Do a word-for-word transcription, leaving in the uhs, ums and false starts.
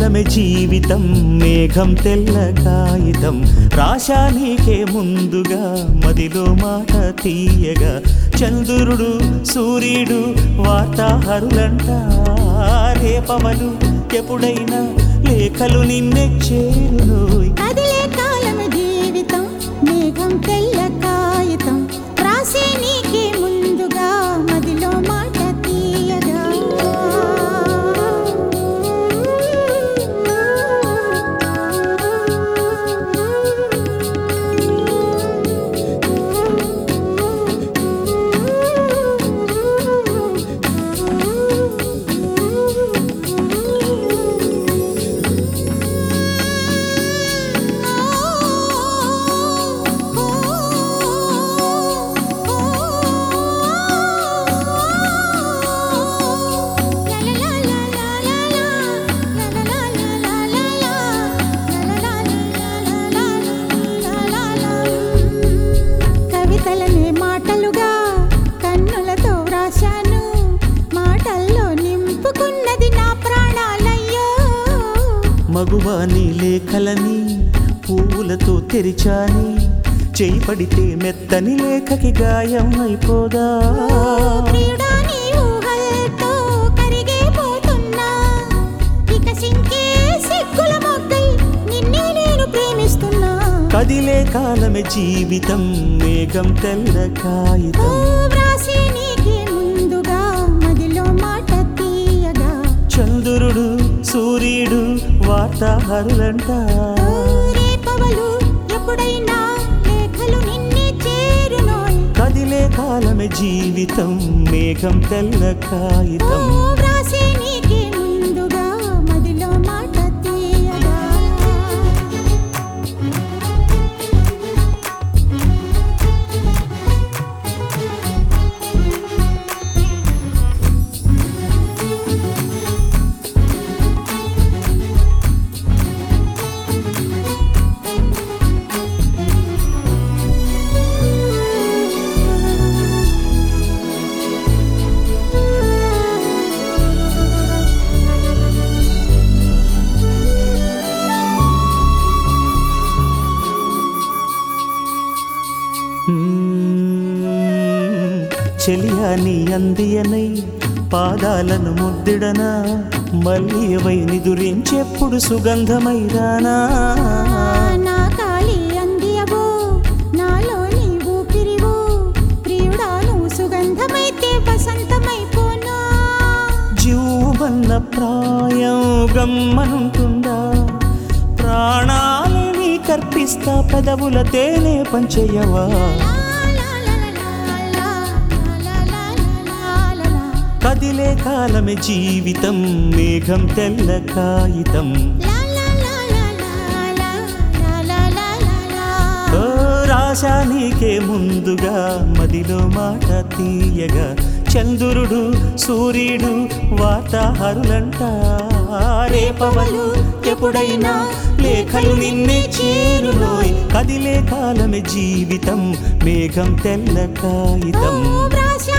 కాలమే జీవితం మేఘం తెల్ల కాగితం రాశా నీకే ముందుగా మదిలో మాట తీయగా చంద్రుడు సూర్యుడు వార్తాహరులంట రేపవలు ఎప్పుడైనా లేఖలు నిన్నే చేరునోయ్ కదిలే కాలమే జీవితం మేఘం తెల్ల కాగితం రాసే నీకే ముందుగా మదిలో మాట తీయగా మగువాని లేఖలని పువ్వులతో తెరిచాని చేయి పడితే మెత్తని లేఖకి గాయం అయిపోదా కదిలే కాలమే జీవితం మేఘం తెల్ల కాగితం చంద్రుడు సూర్యుడు వార్తాహరులంట కదిలే కాలమే జీవితం మేఘం తెల్ల కాగితం చెలియాని అందియనై పాదాలను ముద్దిడనా మళ్ళీ వై నిదురించెప్పుడు సుగంధమై రానా జీవన్న ప్రాయం గమ్మనుంటుందా ప్రాణాలని కర్పిస్తా పెదవుల తేనె పంచయవా కదిలే కాలమే జీవితం మేఘం తెల్ల కాగితం రాశా నీకే ముందుగా మదిలో మాట తీయగా చంద్రుడు సూర్యుడు వార్తాహరులంట రేపవలు ఎప్పుడైనా లేఖలు నిన్నే చేరునోయ్ కదిలే కాలమే జీవితం మేఘం తెల్ల కాగితం